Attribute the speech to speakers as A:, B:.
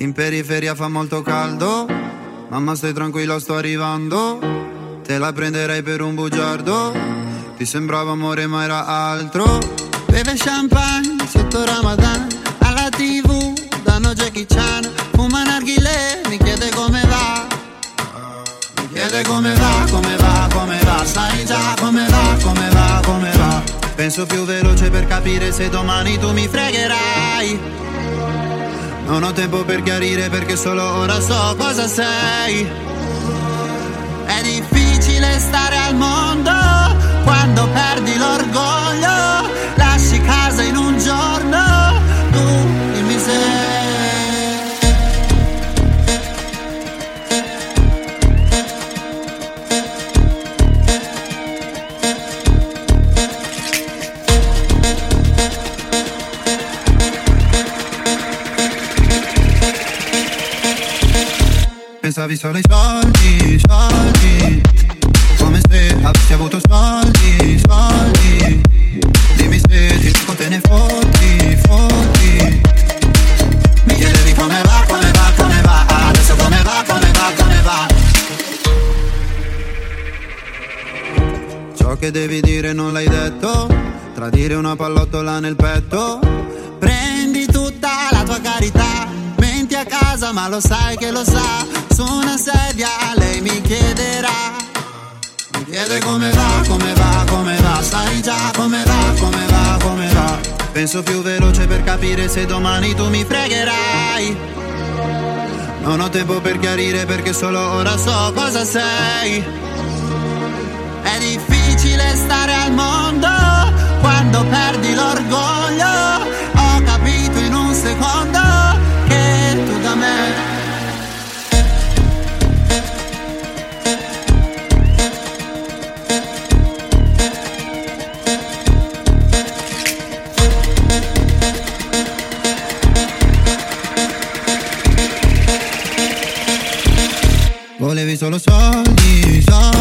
A: In periferia fa molto caldo, mamma stai tranquilla sto arrivando. Te la prenderei per un bugiardo, ti sembrava amore ma era altro. Beve champagne sotto Ramadan, alla TV danno Jackie Chan. Fuma narghilè, mi chiede come va. Mi chiede come va, come va, come va. Sai già come va, come va, come va. Penso più veloce per capire se domani tu mi fregherai. Non ho tempo per chiarire perché solo ora so cosa sei. È difficile stare al mondo quando perdi l'orgoglio. Lasci casa in un giorno, tu dimmi se. Pensavi solo ai soldi, soldi, come se avessi avuto soldi, soldi. Dimmi se ti dico te ne fotti, fotti. Mi chiedevi come va, come va, come va. Adesso come va, come va, come va. Ciò che devi dire non l'hai detto, tradire una pallottola nel petto. Prendi tutta la tua carità, menti a casa ma lo sai che lo sa. Su una sedia lei mi chiederà, mi chiede come va, come va, come va. Sai già come va, come va, come va. Penso più veloce per capire se domani tu mi fregherai. Non ho tempo per chiarire perché solo ora so cosa sei. È difficile stare al mondo quando perdi l'orgoglio. Ho capito in un secondo che tu da me volevi solo soldi, soldi.